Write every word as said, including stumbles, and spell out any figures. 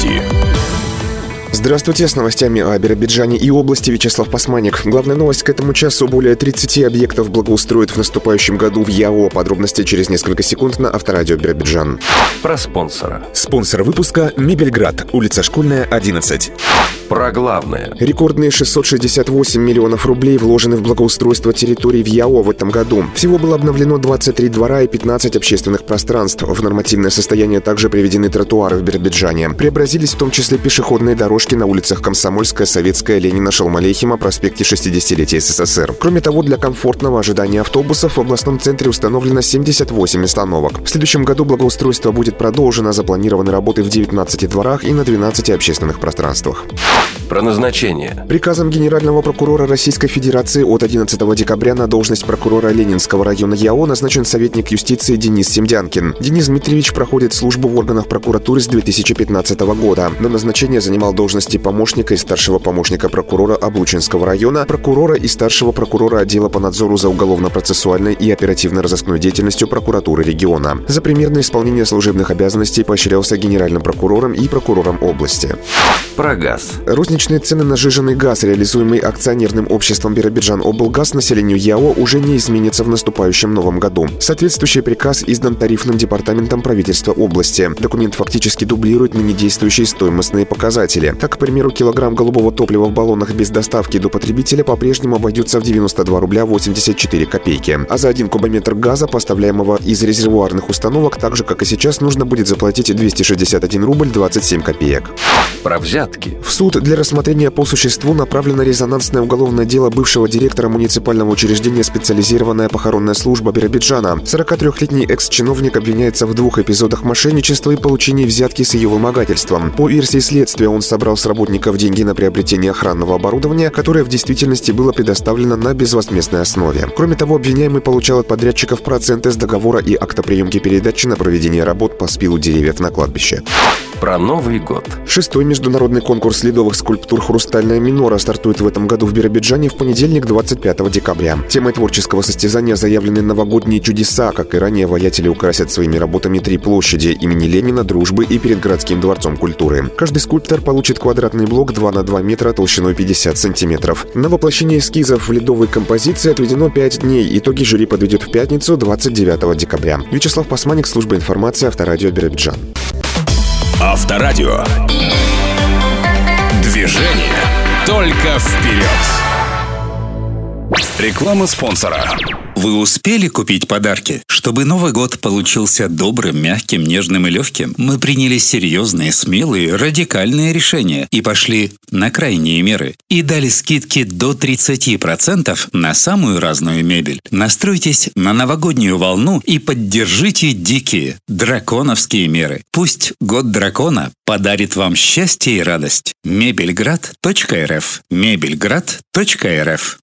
Новости. Здравствуйте, с новостями о Биробиджане и области Вячеслав Посманик. Главная новость к этому часу: более тридцати объектов благоустроят в наступающем году в ЯО. Подробности через несколько секунд на Авторадио Биробиджан. Про спонсора. Спонсор выпуска — Мебельград, улица Школьная, одиннадцать. Про главное. Рекордные шестьсот шестьдесят восемь миллионов рублей вложены в благоустройство территорий в ЯО в этом году. Всего было обновлено двадцать три двора и пятнадцать общественных пространств. В нормативное состояние также приведены тротуары в Биробиджане. Преобразились в том числе пешеходные дорожки на улицах Комсомольская, Советская, Ленина, Шалмалейхима, проспекте шестидесятилетия СССР. Кроме того, для комфортного ожидания автобусов в областном центре установлено семьдесят восемь остановок. В следующем году благоустройство будет продолжено. Запланированы работы в девятнадцати дворах и на двенадцати общественных пространствах. Про назначение. Приказом Генерального прокурора Российской Федерации от одиннадцатого декабря на должность прокурора Ленинского района ЯО назначен советник юстиции Денис Семдянкин. Денис Дмитриевич проходит службу в органах прокуратуры с две тысячи пятнадцатого года. До назначения занимал должности помощника и старшего помощника прокурора Облучинского района, прокурора и старшего прокурора отдела по надзору за уголовно-процессуальной и оперативно-розыскной деятельностью прокуратуры региона. За примерное исполнение служебных обязанностей поощрялся генеральным прокурором и прокурором области. Про газ. Розничные цены на сжиженный газ, реализуемый акционерным обществом Биробиджан облгаз населению ЯО, уже не изменятся в наступающем новом году. Соответствующий приказ издан тарифным департаментом правительства области. Документ фактически дублирует ныне действующие стоимостные показатели. Так, к примеру, килограмм голубого топлива в баллонах без доставки до потребителя по-прежнему обойдется в девяносто два рубля восемьдесят четыре копейки. А за один кубометр газа, поставляемого из резервуарных установок, так же, как и сейчас, нужно будет заплатить двести шестьдесят один рубль двадцать семь копеек. Про взятки. В суд для рассмотрения по существу направлено резонансное уголовное дело бывшего директора муниципального учреждения «Специализированная похоронная служба Биробиджана». сорокатрёхлетний экс-чиновник обвиняется в двух эпизодах мошенничества и получении взятки с ее вымогательством. По версии следствия, он собрал с работников деньги на приобретение охранного оборудования, которое в действительности было предоставлено на безвозмездной основе. Кроме того, обвиняемый получал от подрядчиков проценты с договора и акта приемки передачи на проведение работ по спилу деревьев на кладбище. Про Новый год. Шестой международный конкурс ледовых скульптур «Хрустальная минора» стартует в этом году в Биробиджане в понедельник, двадцать пятого декабря. Темой творческого состязания заявлены новогодние чудеса. Как и ранее, воятели украсят своими работами три площади — имени Ленина, Дружбы и перед городским дворцом культуры. Каждый скульптор получит квадратный блок два на два метра толщиной пятьдесят сантиметров. На воплощение эскизов в ледовой композиции отведено пять дней. Итоги жюри подведет в пятницу, двадцать девятого декабря. Вячеслав Посманик, служба информации, Авторадио Биробиджан. Авторадио. Движение только вперед. Реклама спонсора. Вы успели купить подарки? Чтобы Новый год получился добрым, мягким, нежным и легким, мы приняли серьезные, смелые, радикальные решения и пошли на крайние меры. И дали скидки до тридцати процентов на самую разную мебель. Настройтесь на новогоднюю волну и поддержите дикие, драконовские меры. Пусть год дракона подарит вам счастье и радость. мебельград точка эр эф. мебельград точка эр эф.